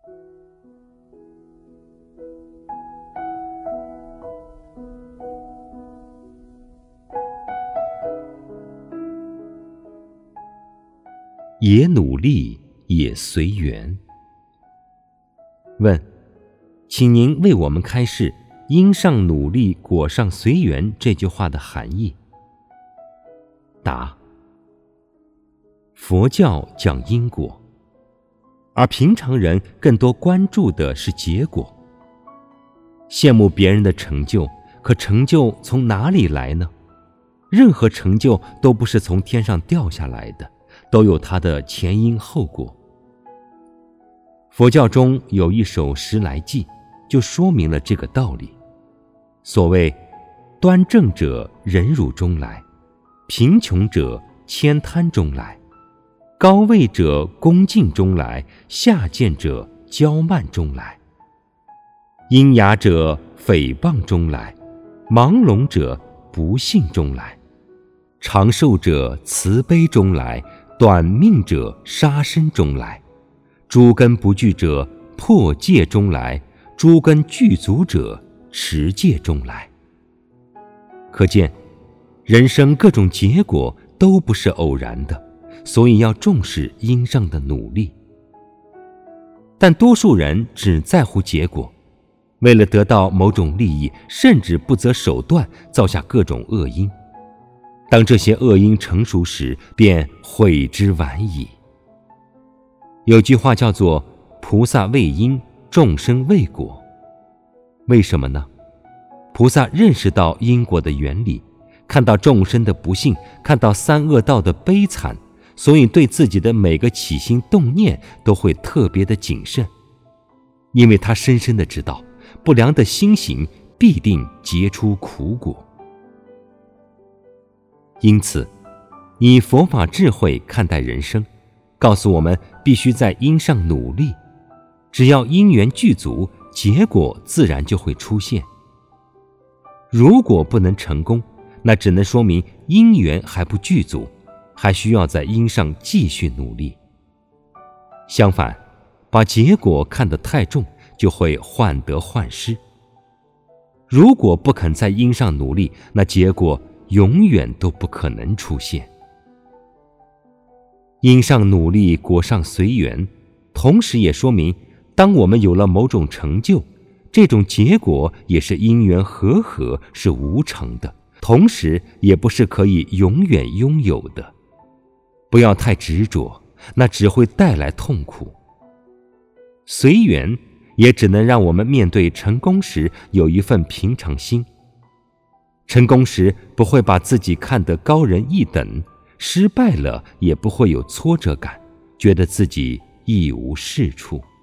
也努力，也随缘。问：请您为我们开示“因上努力，果上随缘”这句话的含义。答：佛教讲因果，而平常人更多关注的是结果。羡慕别人的成就，可成就从哪里来呢？任何成就都不是从天上掉下来的，都有它的前因后果。佛教中有一首十来记，就说明了这个道理。所谓端正者忍辱中来，贫穷者悭贪中来，高位者恭敬中来，下贱者骄慢中来，阴雅者诽谤中来，盲聋者不幸中来，长寿者慈悲中来，短命者杀身中来，诸根不具者破戒中来，诸根具足者持戒中来。可见人生各种结果都不是偶然的，所以要重视因上的努力。但多数人只在乎结果，为了得到某种利益，甚至不择手段造下各种恶因。当这些恶因成熟时，便悔之晚矣。有句话叫做菩萨为因，众生为果。为什么呢？菩萨认识到因果的原理，看到众生的不幸，看到三恶道的悲惨，所以对自己的每个起心动念都会特别的谨慎，因为他深深的知道不良的心行必定结出苦果。因此以佛法智慧看待人生，告诉我们必须在因上努力，只要因缘具足，结果自然就会出现。如果不能成功，那只能说明因缘还不具足，还需要在因上继续努力。相反，把结果看得太重，就会患得患失。如果不肯在因上努力，那结果永远都不可能出现。因上努力，果上随缘，同时也说明，当我们有了某种成就，这种结果也是因缘和合，是无常的，同时也不是可以永远拥有的。不要太执着，那只会带来痛苦。随缘也只能让我们面对成功时有一份平常心，成功时不会把自己看得高人一等，失败了也不会有挫折感，觉得自己一无是处。